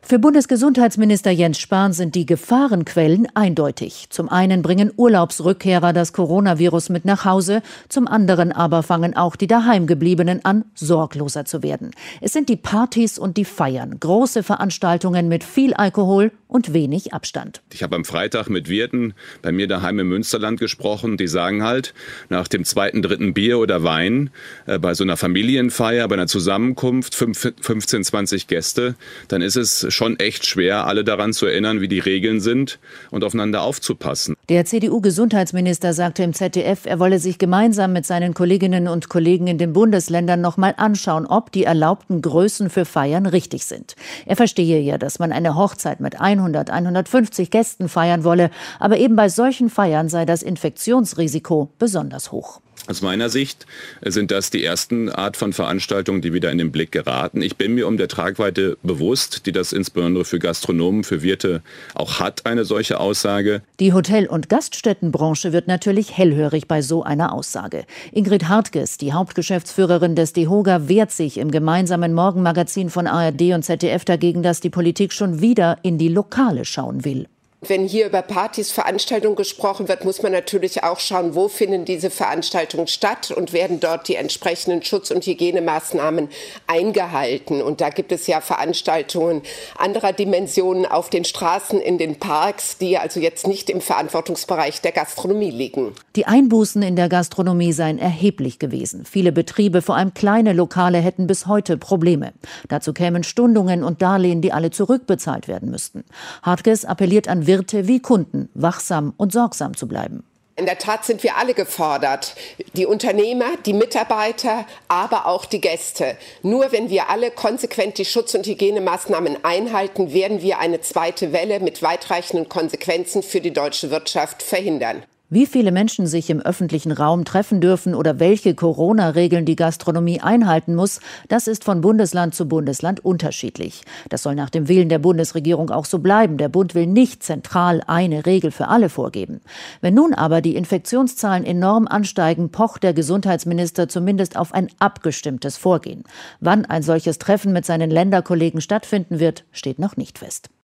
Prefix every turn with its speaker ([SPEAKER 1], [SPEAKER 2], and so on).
[SPEAKER 1] Für Bundesgesundheitsminister Jens Spahn sind die Gefahrenquellen eindeutig. Zum einen bringen Urlaubsrückkehrer das Coronavirus mit nach Hause, zum anderen aber fangen auch die Daheimgebliebenen an, sorgloser zu werden. Es sind die Partys und die Feiern, große Veranstaltungen mit viel Alkohol und wenig Abstand.
[SPEAKER 2] Ich habe am Freitag mit Wirten bei mir daheim im Münsterland gesprochen. Die sagen halt, nach dem zweiten, dritten Bier oder Wein, bei so einer Familienfeier, bei einer Zusammenkunft, 15, 20 Gäste, dann ist es schon echt schwer, alle daran zu erinnern, wie die Regeln sind und aufeinander aufzupassen.
[SPEAKER 1] Der CDU-Gesundheitsminister sagte im ZDF, er wolle sich gemeinsam mit seinen Kolleginnen und Kollegen in den Bundesländern noch mal anschauen, ob die erlaubten Größen für Feiern richtig sind. Er verstehe ja, dass man eine Hochzeit mit 100, 150 Gästen feiern wolle, aber eben bei solchen Feiern sei das Infektionsrisiko besonders hoch.
[SPEAKER 2] Aus meiner Sicht sind das die ersten Art von Veranstaltungen, die wieder in den Blick geraten. Ich bin mir um der Tragweite bewusst, die das insbesondere für Gastronomen, für Wirte auch hat, eine solche Aussage.
[SPEAKER 1] Die Hotel- und Gaststättenbranche wird natürlich hellhörig bei so einer Aussage. Ingrid Hartges, die Hauptgeschäftsführerin des DEHOGA, wehrt sich im gemeinsamen Morgenmagazin von ARD und ZDF dagegen, dass die Politik schon wieder in die Lokale schauen will.
[SPEAKER 3] Wenn hier über Partys, Veranstaltungen gesprochen wird, muss man natürlich auch schauen, wo finden diese Veranstaltungen statt und werden dort die entsprechenden Schutz- und Hygienemaßnahmen eingehalten. Und da gibt es ja Veranstaltungen anderer Dimensionen auf den Straßen, in den Parks, die also jetzt nicht im Verantwortungsbereich der Gastronomie liegen.
[SPEAKER 1] Die Einbußen in der Gastronomie seien erheblich gewesen. Viele Betriebe, vor allem kleine Lokale, hätten bis heute Probleme. Dazu kämen Stundungen und Darlehen, die alle zurückbezahlt werden müssten. Hartges appelliert an Wirte wie Kunden, wachsam und sorgsam zu bleiben.
[SPEAKER 3] In der Tat sind wir alle gefordert, die Unternehmer, die Mitarbeiter, aber auch die Gäste. Nur wenn wir alle konsequent die Schutz- und Hygienemaßnahmen einhalten, werden wir eine zweite Welle mit weitreichenden Konsequenzen für die deutsche Wirtschaft verhindern.
[SPEAKER 1] Wie viele Menschen sich im öffentlichen Raum treffen dürfen oder welche Corona-Regeln die Gastronomie einhalten muss, das ist von Bundesland zu Bundesland unterschiedlich. Das soll nach dem Willen der Bundesregierung auch so bleiben. Der Bund will nicht zentral eine Regel für alle vorgeben. Wenn nun aber die Infektionszahlen enorm ansteigen, pocht der Gesundheitsminister zumindest auf ein abgestimmtes Vorgehen. Wann ein solches Treffen mit seinen Länderkollegen stattfinden wird, steht noch nicht fest.